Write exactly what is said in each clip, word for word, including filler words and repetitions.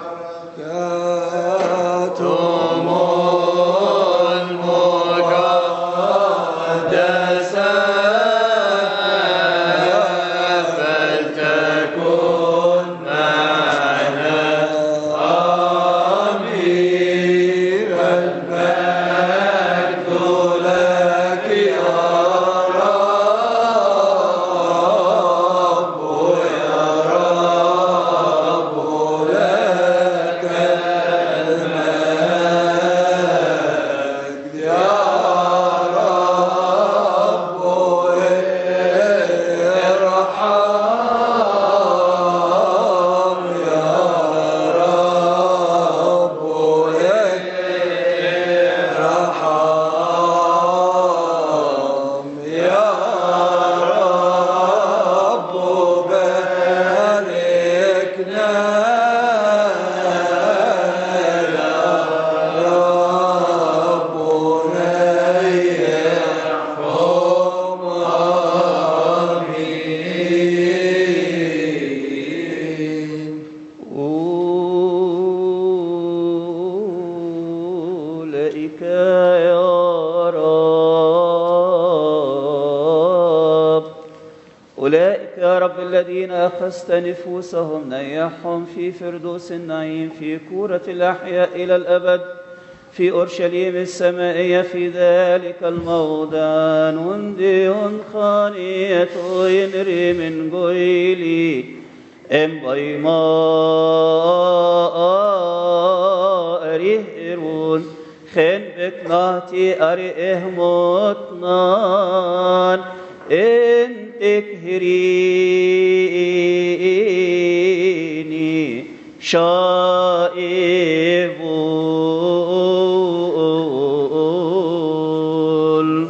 أخذت نفوسهم نيحهم في فردوس النعيم في كورة الأحياء إلى الأبد في أورشليم السمائية في ذلك الموضع نندي خانية ينري من قيلي إم بيما أريهرون خن بكناتي أريه مطنان إن تكهريني شائبون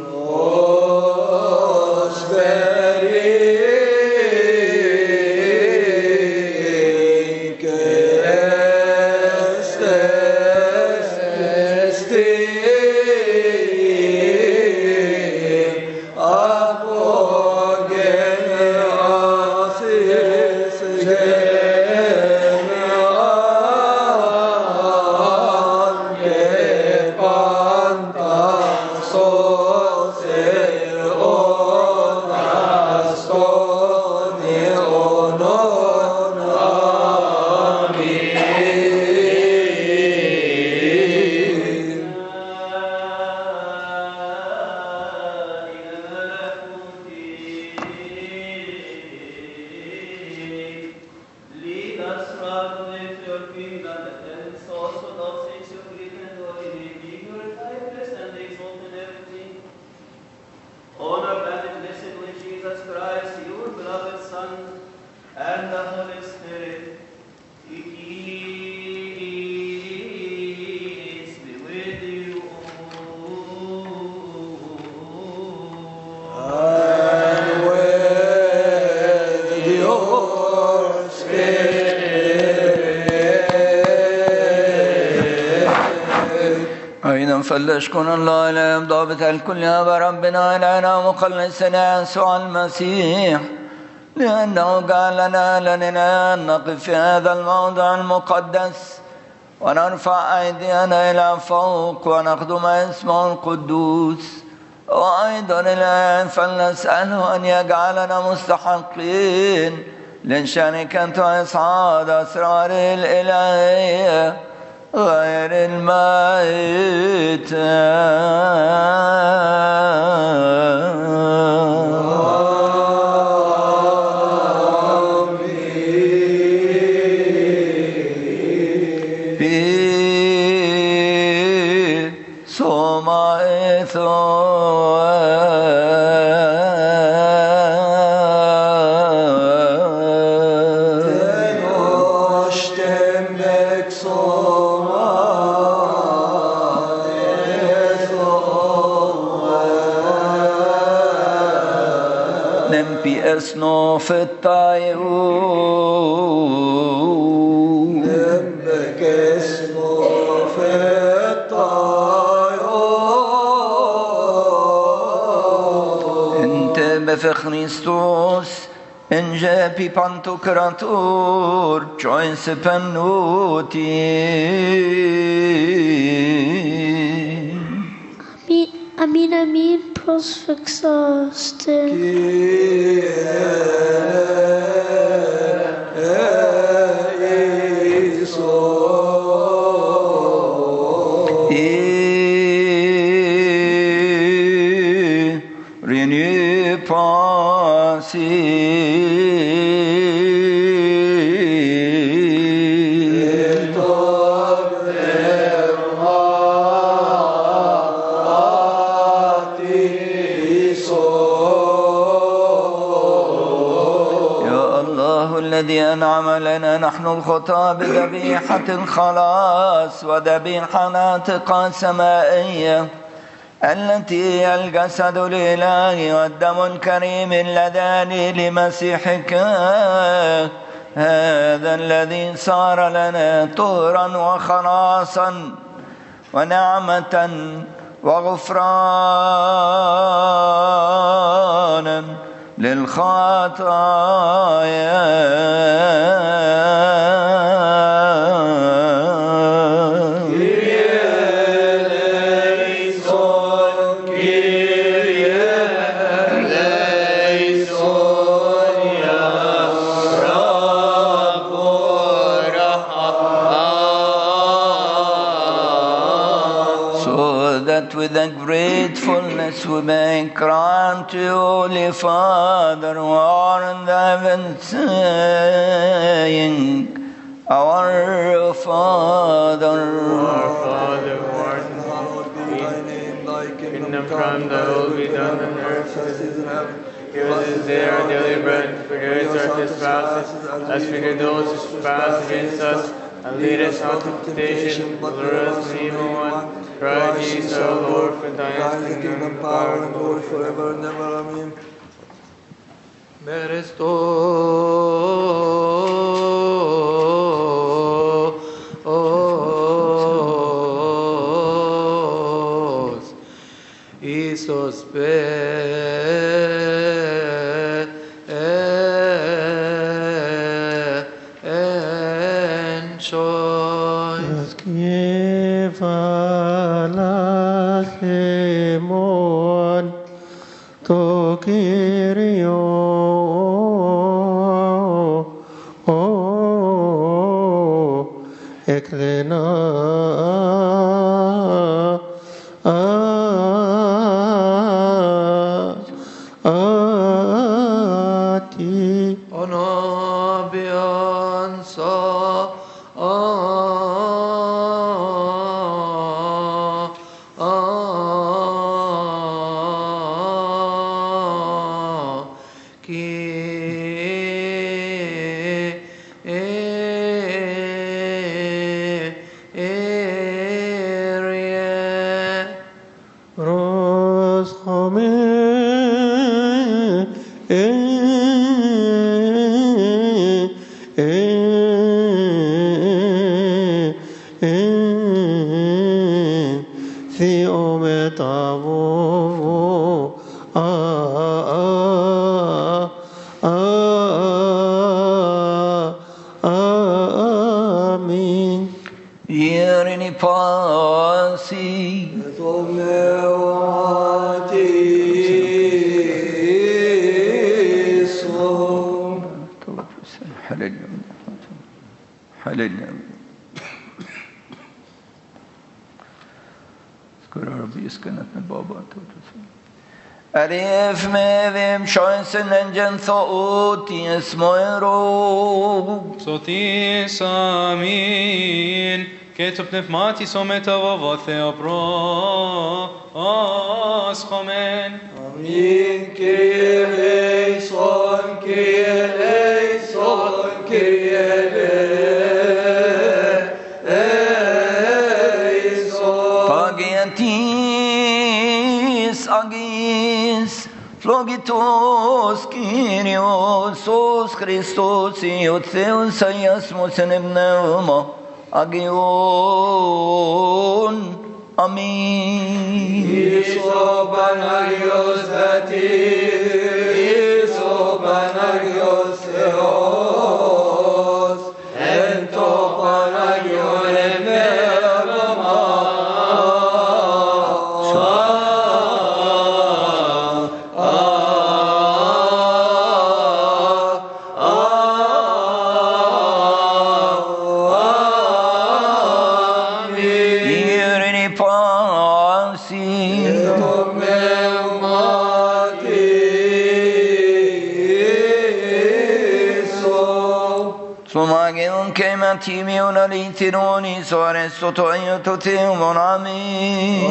فليشكر الله لا ضابط الكل يا ربنا إلهنا مخلصنا يسوع المسيح لأنه جعلنا لنا نقف في هذا الموضع المقدس ونرفع أيدينا إلى فوق ونخدم اسمه القدوس وأيضا الآن فلنسأله أن يجعلنا مستحقين لشركة إصعاد أسرار الإلهية غير الميت اسنو في الطيور نبك اسمه في الطيور انت بفخ خريستوس Inge pipantokrator, choice pennuti. Amin, amin, prosfexaste. Renew pasi. الذي أنعم لنا نحن الخطاة بذبيحة الخلاص وذبيحة ناطقة سمائية التي هي الجسد الإلهي والدم الكريم اللذان لمسيحك، هذا الذي صار لنا طهرا وخلاصا ونعمة وغفرانا للخطايا. With a gratefulness we may cry unto you, Holy Father, who art in heaven, saying, Our Father, Our Father, who art in heaven, thy kingdom come, thy will be done on earth as it is in heaven. Give us this day our daily bread, forgive us our trespasses, as we forgive those who trespass against us, and lead us not into temptation, but deliver us from evil one. Christ Jesus our Lord, for thine is the kingdom, power, and glory forever and ever. Amen. Christos, Isos pe Arif mevim şansen encen thouti esmoero. Sotis amin. Και το πνευμάτισο μεταβοβό Θεοπρό ασχομεν. Αμήν, Κύριε ελέησον, Κύριε ελέησον, Κύριε ελέησον. Παγιατής αγής, φλογητός Κύριος, ως Χριστός, ο Θεός Αγιασμός εν πνεύμα, Agion, Amin. Iso Panagiostatis, Iso Panagiostatis. Agios Theos, en topan agione verbama. Irini pasi. Sumagin kematimi unalitironi sore soto aiuto te umonami.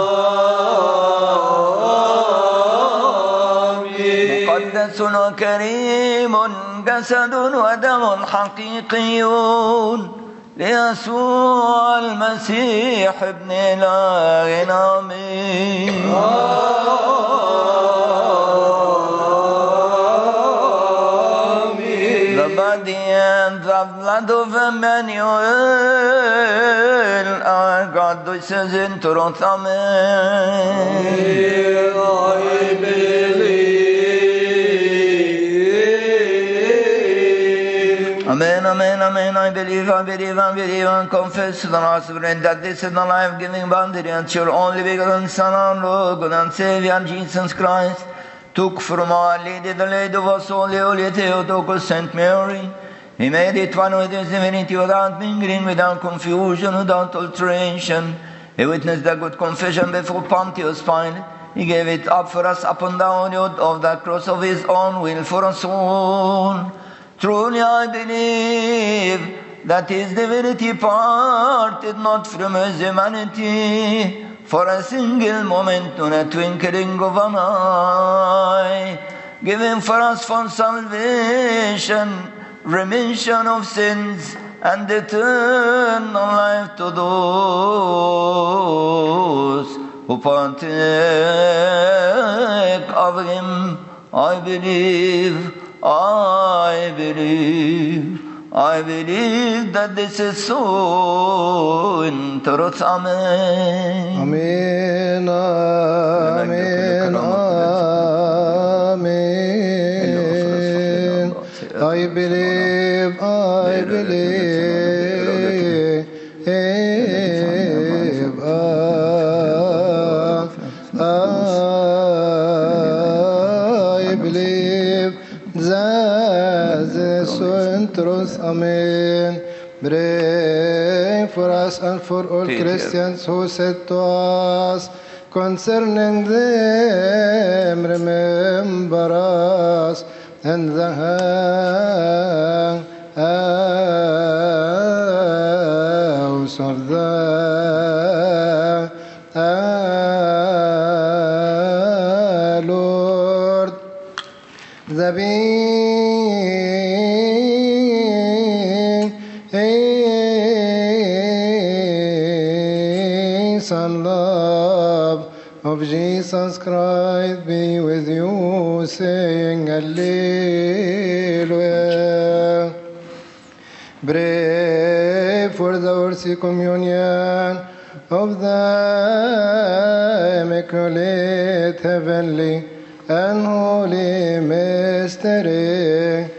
مقدس وكريم جسد ودم حقيقيون ليسوع المسيح ابن إلهنا آمين. The body and the blood of Emmanuel, our God, which is in truth. Amen. I believe. Amen, amen, amen. I believe, I believe, I believe, and confess to the Lord Spirit that this is the life-giving boundary and your only begotten Son, our Lord, God and Savior, Jesus Christ, took from our Lady, the Lady of us all, the Holy Theotokos, Saint Mary. He made it one with his divinity without mingling, without confusion, without alteration. He witnessed the good confession before Pontius Pilate. He gave it up for us upon the audio of the cross of his own will for us all. Truly I believe that his divinity parted not from his humanity for a single moment, on a twinkling of an eye, giving for us for salvation, remission of sins, and eternal life to those who partake of him. I believe, I believe, I believe that this is so in truth. Amen. Amen, amen, amen. I believe, I believe, I believe that this is in truth. Amen. Pray for us and for all Christians who said to us concerning them, remember us in the house of the Lord. The peace and love of Jesus Christ be with you, saying Alleluia. Pray for the worthy communion of the Immaculate Heavenly and Holy Mystery.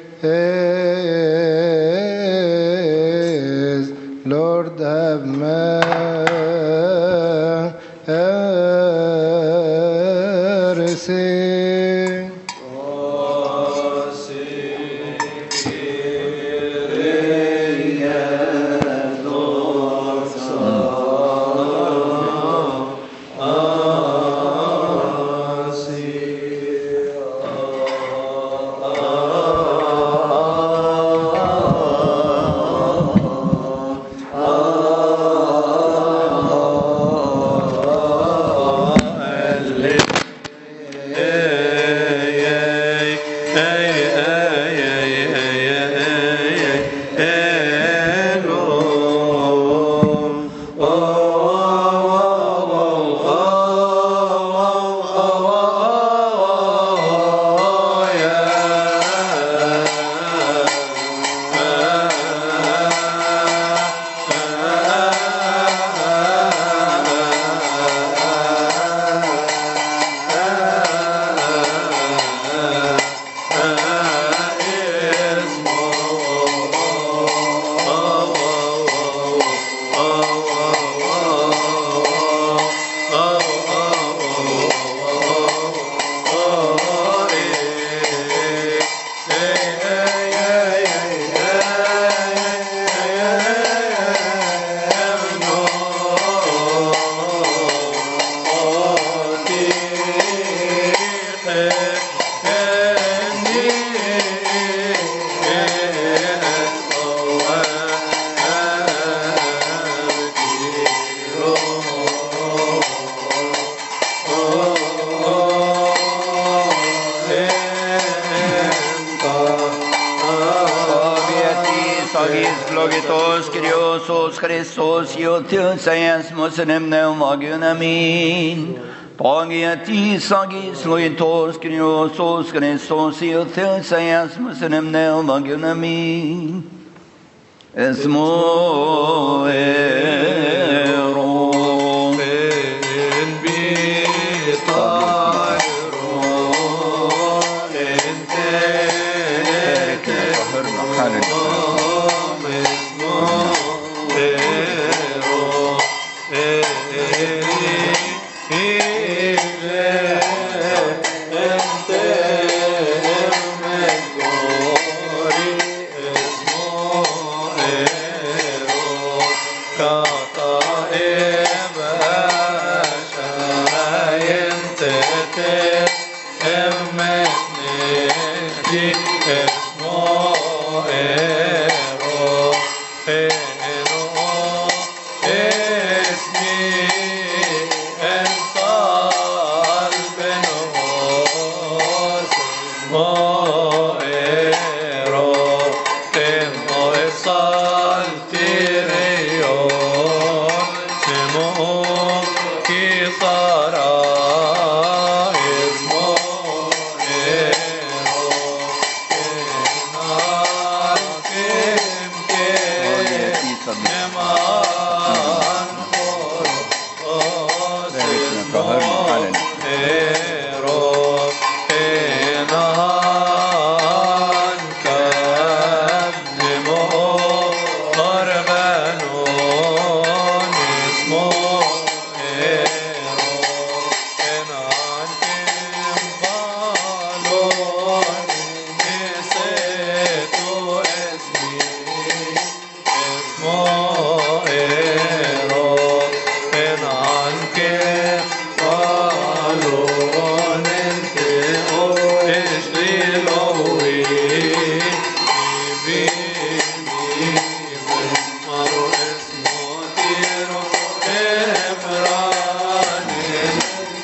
Lord have mercy. Ευλογητός Κυριός Χριστός, Υιοθύος Αγιασμός Εμνέων Αγίων αμήν. Πάγια της Αγής Λογητός Κυριός Χριστός, Υιοθύος Αγιασμός Εμνέων Αγίων αμήν. Εσμό ερώ εν βιτάιρο εν τέκε νόμ εσμό ερώ ερή ήλε εν τέκ μεγόρη εσμό ερώ κατά εβάσα εν τέκε εμμενέχτη εσμό ερώ ερώ εσμί εν σαλπενός εσμό ερώ εμμο εσαλτηριόν σεμώ κιθαρά εσμό ερώ εναν κεμκε νεμάν χωρός εσμό ερώ εναν καδνεμώ αρβανόν εσμό ερώ εναν κεμφαλόν εσέτω εσμί εσμό ερώ εναν κεμφαλόν εν Θεό εσλιλόι ιβίνι μάρο εσμό τύρο εμράνεν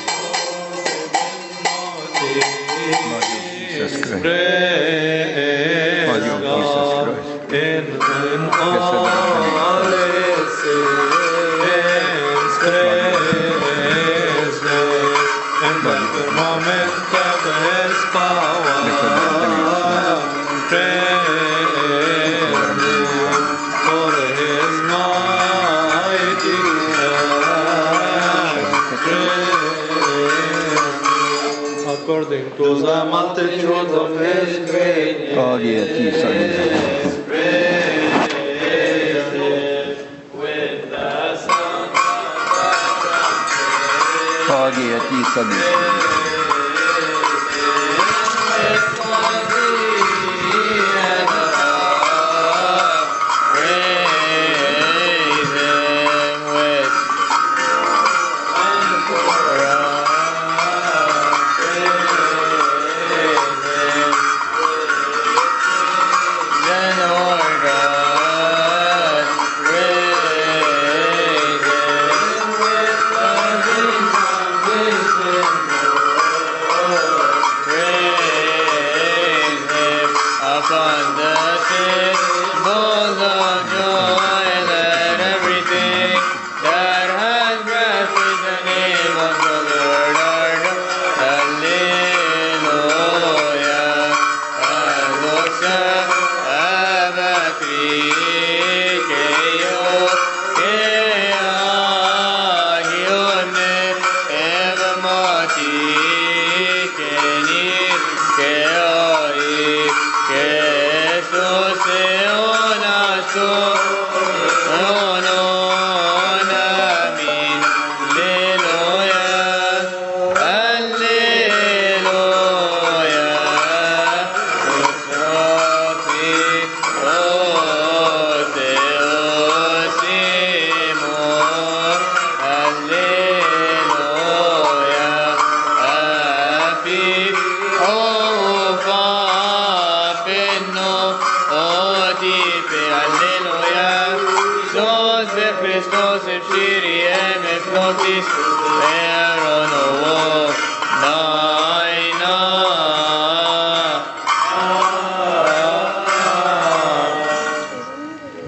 according to the multitude of his greatness. Pagya της Αγίας. Pagya της Αγίας. Christos, Epsiri, Em, Epnotis,